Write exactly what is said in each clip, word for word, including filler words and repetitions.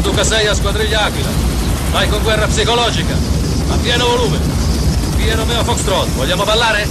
Duca sei a Squadriglia Aquila. Vai con guerra psicologica. A pieno volume. Via Romeo Foxtrot. Vogliamo ballare?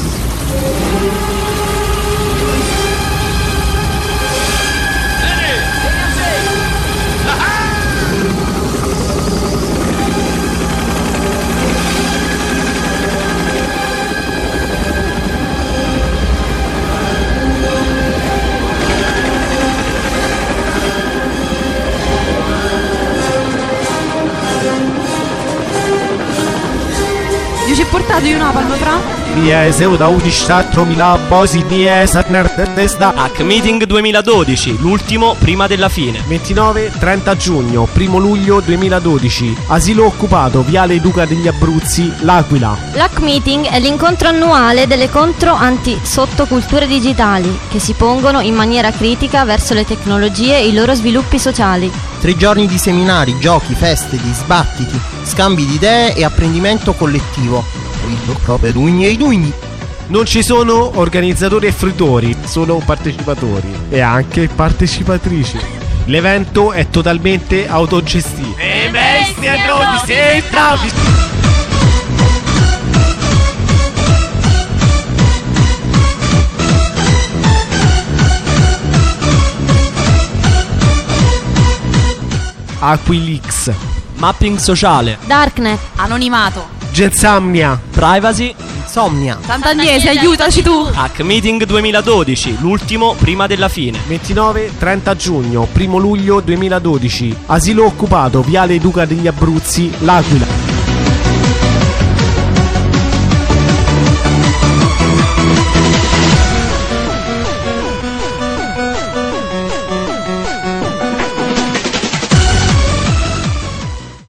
Ci è portato io una panotra? Via Eseu da quattromila bosi di Esatner testa. Hack Meeting duemiladodici, l'ultimo prima della fine. ventinove trenta giugno, primo luglio duemiladodici. Asilo occupato, Viale Duca degli Abruzzi, L'Aquila. L'Hack Meeting è l'incontro annuale delle contro-anti-sottoculture digitali che si pongono in maniera critica verso le tecnologie e i loro sviluppi sociali. Tre giorni di seminari, giochi, feste, di sbattiti, scambi di idee e apprendimento collettivo. Non ci sono organizzatori e fruitori, solo partecipatori e anche partecipatrici. L'evento è totalmente autogestito. E bestie non si senta. Aquilix, Mapping sociale, Darknet, Anonimato, Gensomnia, Privacy, Insomnia. Sant'Agnese, aiutaci tu! Hack Meeting duemiladodici, l'ultimo prima della fine. ventinove trenta giugno, primo luglio duemiladodici. Asilo occupato, Viale Duca degli Abruzzi, L'Aquila.